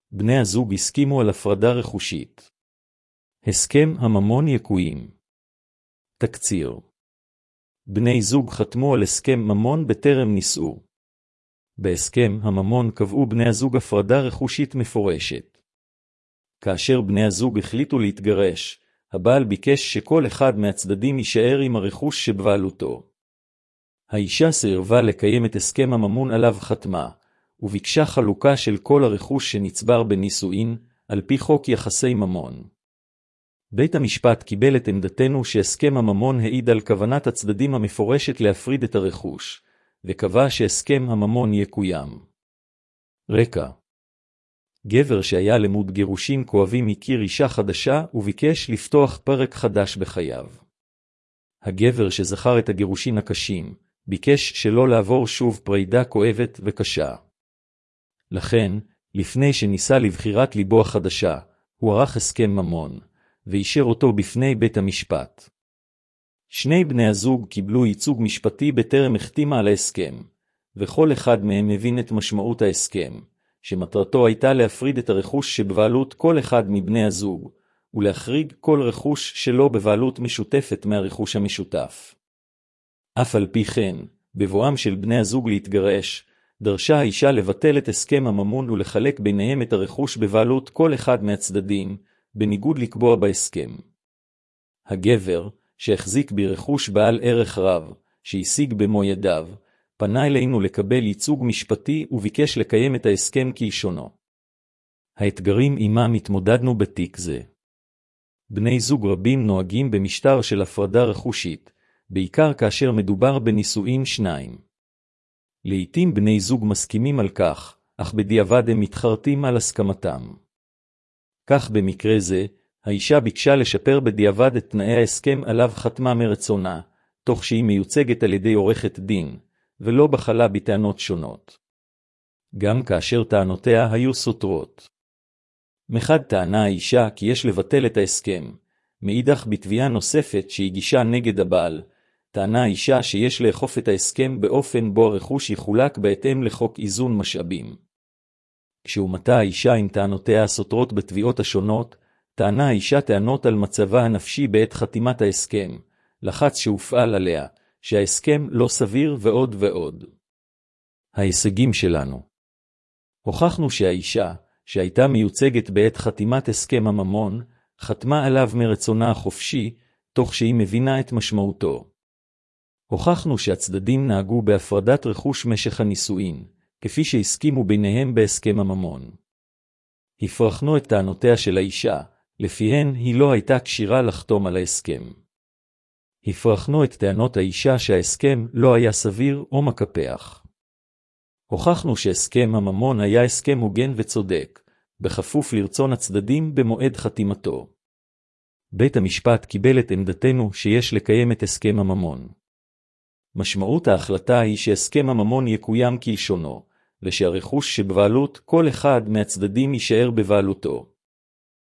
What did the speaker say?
בני הזוג הסכימו על הפרדה רכושית. הסכם הממון יקוים. תקציר. בני זוג חתמו על הסכם ממון בטרם נישאו. בהסכם הממון קבעו בני הזוג הפרדה רכושית מפורשת. כאשר בני הזוג החליטו להתגרש, הבעל ביקש שכל אחד מהצדדים יישאר עם הרכוש שבבעלותו. האישה סירבה לקיים את הסכם הממון עליו חתמה, וביקשה חלוקה של כל הרכוש שנצבר בנישואין, על פי חוק יחסי ממון. בית המשפט קיבל את עמדתנו שהסכם הממון העיד על כוונת הצדדים המפורשת להפריד את הרכוש, וקבע שהסכם הממון יקוים. רקע. גבר שהיה למוד גירושים כואבים הכיר אישה חדשה וביקש לפתוח פרק חדש בחייו. הגבר שזכר את הגירושים הקשים, ביקש שלא לעבור שוב פרידה כואבת וקשה. לכן, לפני שניסה לבחירת ליבו החדשה, הוא ערך הסכם ממון, ואישר אותו בפני בית המשפט. שני בני הזוג קיבלו ייצוג משפטי בטרם החתימה על ההסכם, וכל אחד מהם מבין את משמעות ההסכם, שמטרתו הייתה להפריד את הרכוש שבבעלות כל אחד מבני הזוג, ולהחריג כל רכוש שלא בבעלות משותפת מהרכוש המשותף. אף על פי כן, בבואם של בני הזוג להתגרש, דרשה האישה לבטל את הסכם הממון ולחלק ביניהם את הרכוש בבעלות כל אחד מהצדדים, בניגוד לקבוע בהסכם. הגבר, שהחזיק ברכוש בעל ערך רב, שהשיג במו ידיו, פנה אלינו לקבל ייצוג משפטי וביקש לקיים את ההסכם כלשונו. האתגרים עימם התמודדנו בתיק זה. בני זוג רבים נוהגים במשטר של הפרדה רכושית, בעיקר כאשר מדובר בנישואין שניים. לעתים בני זוג מסכימים על כך, אך בדיעבד הם מתחרטים על הסכמתם. כך במקרה זה, האישה ביקשה לשפר בדיעבד את תנאי ההסכם עליו חתמה מרצונה, תוך שהיא מיוצגת על ידי עורכת דין, ולא בחלה בטענות שונות. גם כאשר טענותיה היו סותרות. מחד טענה האישה כי יש לבטל את ההסכם, מאידך בתביעה נוספת שהגישה נגד הבעל, טענה האישה שיש לאכוף את ההסכם באופן בו הרכוש יחולק בהתאם לחוק איזון משאבים. כשהומתה האישה עם טענותיה הסותרות בתביעות השונות, טענה האישה טענות על מצבה הנפשי בעת חתימת ההסכם, לחץ שהופעל עליה, שההסכם לא סביר ועוד ועוד. ההישגים שלנו. הוכחנו שהאישה, שהייתה מיוצגת בעת חתימת הסכם הממון, חתמה עליו מרצונה החופשי, תוך שהיא מבינה את משמעותו. הוכחנו שהצדדים נהגו בהפרדת רכוש משך הנישואין, כפי שהסכימו ביניהם בהסכם הממון. הפרכנו את טענותיה של האישה, לפיהן היא לא הייתה כשירה לחתום על ההסכם. הפרכנו את טענות האישה שההסכם לא היה סביר או מקפח. הוכחנו שהסכם הממון היה הסכם הוגן וצודק, בכפוף לרצון הצדדים במועד חתימתו. בית המשפט קיבל את עמדתנו שיש לקיים את הסכם הממון. משמעות ההחלטה היא שהסכם הממון יקוים כלשונו, ושהרכוש שבבעלות כל אחד מהצדדים יישאר בבעלותו.